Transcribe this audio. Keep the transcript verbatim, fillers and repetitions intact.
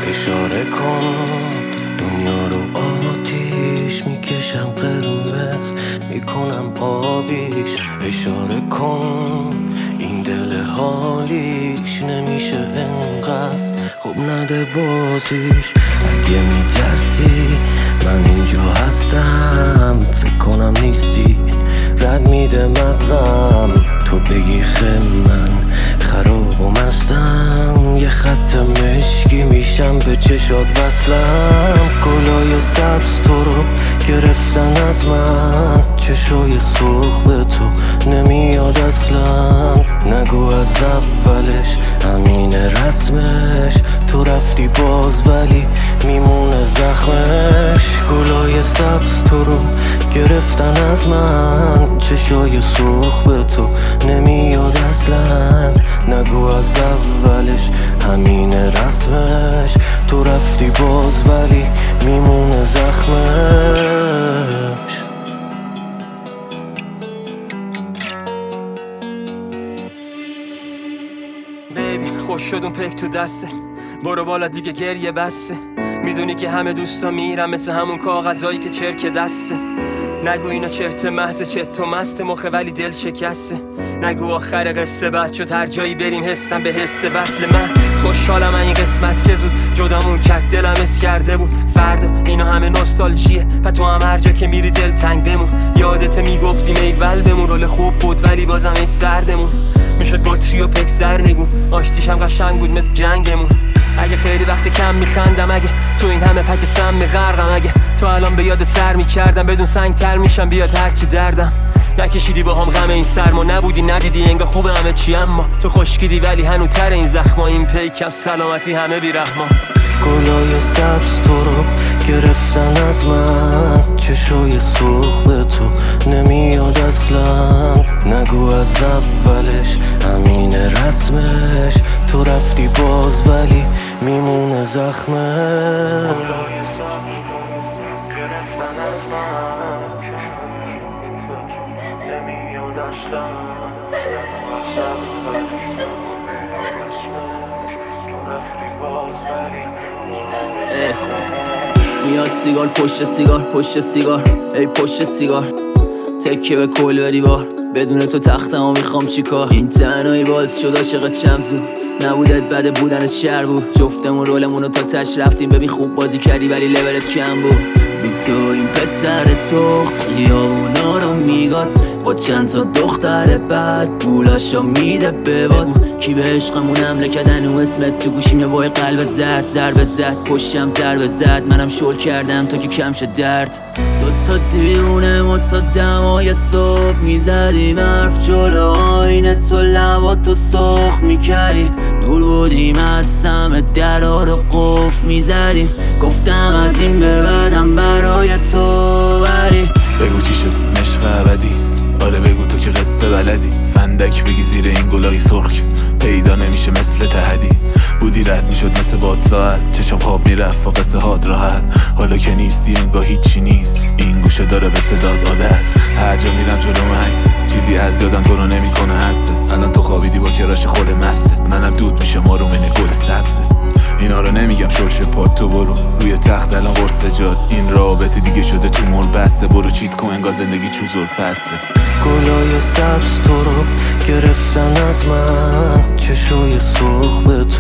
اشاره کن دنیا رو آتیش میکشم، قرمز میکنم آبیش. اشاره کن این دل حالیش نمیشه انقدر خوب نده بازیش. اگه میترسی من اینجا هستم، فکر کنم نیستی رد میده مغزم. تو بگی خیلی من خراب و مستم، یه خط مشکی میشم به چشات وصلم. گلای سبز تو رو گرفتن از من، چشای سرخ به تو نمیاد اصلا. نگو از اولش همین رسمش، تو رفتی باز ولی میمونه زخمش. گلای سبز تو رو گرفتن از من، چشای سرخ به تو نمیاد اصلا. نگو از اولش همین رسمش، تو رفتی باز ولی میمونه زخمش. بیبی خوش شد اون پیک تو دسته، برو بالا دیگه گریه بسته. میدونی که همه دوستا میرم مثل همون کاغذایی که چرک دسته. نگو اینا چرت محض چت و مست مخه ولی دل شکسته. نگو آخر قصه بعد شد هر جایی بریم حسم به حس وصل. من خوشحالم این قسمت که زود جدامون کرد، دلم اس کرده بود فردا اینا همه نوستالژیه. و تو هم هر جا که میری دل تنگ بمون، یادت میگفتیم ایول بمون. رول خوب بود ولی بازم ای سردمون میشد بطری و پک سرنگون. آشتیش هم قشنگ بود مثل جنگمون. اگه خیلی وقت کم میخندم، اگه تو این همه پک سم میغرقم، اگه تو الان به یادت سر میکردم بدون سنگ تر میشم بیاد هرچی دردم. نکشیدی با هم غم این سرما، نبودی ندیدی انگار خوب همه چی، اما تو خوشگیدی ولی هنو تر این زخما. این پیکم سلامتی همه بیرحما. گلای سبز تو رو گرفتن از من، چشای سرخ به تو نمیاد اصلا. نگو از اولش همین رسمش، تو رفتی باز ولی میمونه زخمش. میاد سیگار پشت سیگار پشت سیگار ای پشت سیگار، تکیه به کل به دیوار، بدون تو تختمو میخوام چیکار. این تنهایی باز شد عاشقت چم زود، نبودت بده بودنت شر بود. جفتمون رولمونو تا تش رفتیم، ببین خوب بازی کردی ولی لولت کم بود. بی تو این پسر تخص خیابونا رو میگاد، با چند تا دختر بعد پولاشو میده بباد. کی به عشقمون حمله کردن و اسمت تو گوشیم یه وای قلب زرد ضربه زد، پشتم ضربه زد، منم شل کردم تا که کم شد درد. دو تا دیونه ما تا دمای صبح میزدیم حرف جلو آینه، تو لباتو سرخ میکردی. دور بودیم از سم درا رو قفل میزدیم، گفتم از این به بعدم برای تو ولی. بگو چی شد عشق ابدی، آره بگو تو که قصه بلدی. فندک بگی زیر این گلای سرخ پیدا نمیشه مثل تهدی. بودی رد میشد مثل باد ساعت، چشم خواب میرفت با قصه هات راحت. حالا که نیستی انگاه هیچی نیست، این گوشه داره به صداد عادت. هر جا میرم جلوم عکست، چیزی از یادم تو رو نمیکنه حست. الان تو خوابیدی با کراش خود مستت، منم دود میشم آرومینه گل سبزه. اینا رو نمیگم شرش پاد، تو برو روی تخت الان قرص جاد. این رابطه دیگه شده تو مر بسته، برو چیت کن انگار زندگی چوزور پسته. گلای سبز تو رو گرفتن از من، چشای سرخ به